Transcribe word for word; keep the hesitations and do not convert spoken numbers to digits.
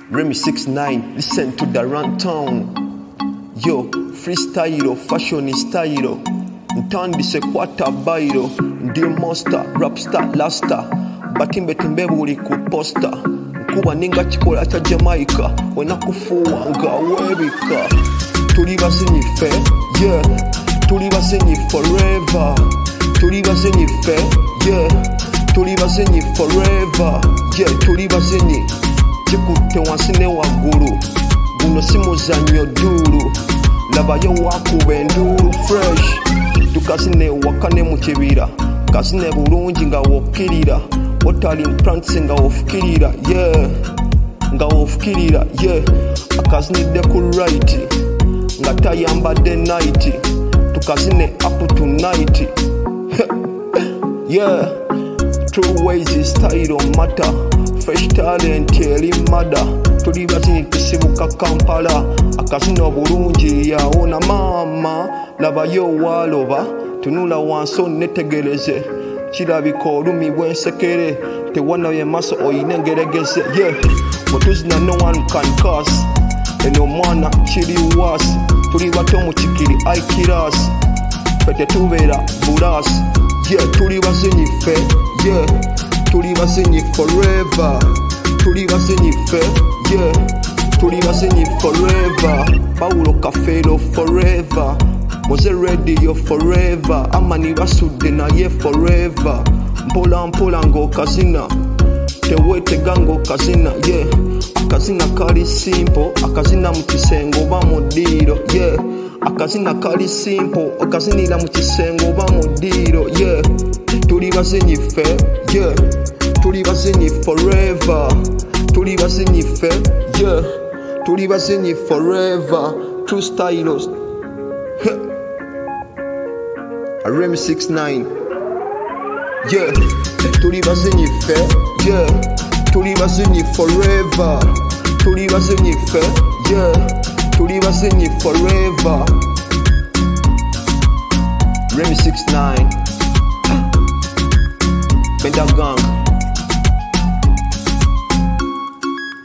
Remy six nine, listen to the rundown. Yo, freestyle, fashion style. Ntandise kwata bairo, ndi monster, rapstar, lasta. Batimbe timbe buli ku poster. Nkuba ninga chikola cha Jamaica, wena kufuwa nga webika. Tuli basinyife, yeah. Tuli basinyi forever. Tuli basinyi fe, yeah. Tuli basinyi forever, yeah. Tuli basinyi chikutte wansine waggulu. Guno si muzannyo dulu. Labayo wakuba endulu fresh. Tukazine wakane mu kibira. Kazine bulungi nga wokkirira. Otali implants nga wofukirira, yeah. Nga wofukirira, yeah. Akazinidde ku right. Nga tayambadde night. Tukazine up tonight. Yeah. True ways is style don't matter. Fresh talent eri mada. Tuli bazini tusibuka Kampala. Akazino bulungi yaona mama. Labayo waloba. Tunula wanso netegereze. Kirabika olumi bwensekere. Tewanabye maso oyinengeregeze, yeah. Botuzina no one can curse. Eno mwana kiri was. Tuli bato mu kikiri aikiras. Pete tubeera buras. Yeah, tuli bazinyi fe, yeah. Tuli bazinyi forever. Tuli bazinyi fe, yeah. Tuli bazinyi forever. Paulo Kafelo forever. Moze radio forever. Amani basudde naye forever. Mpola mpola ngo kazina. Tewetega ngo kazina, yeah. Akazina kali simple. Akazina mu kisengo ba mu diro, yeah. Akazina kali simple. Akazinira mu kisengo ba mu diro, yeah. Tuli bazinyi fe, yeah. Tuli bazinyi forever. Tuli bazinyi fe, yeah. Tuli bazinyi forever. True stylos. Remy six nine, yeah. Tuli bazinyi fe, yeah. Tuli bazinyi forever. Tuli bazinyi fe, yeah. Tuli bazinyi forever. Remy six nine, Benda Gang.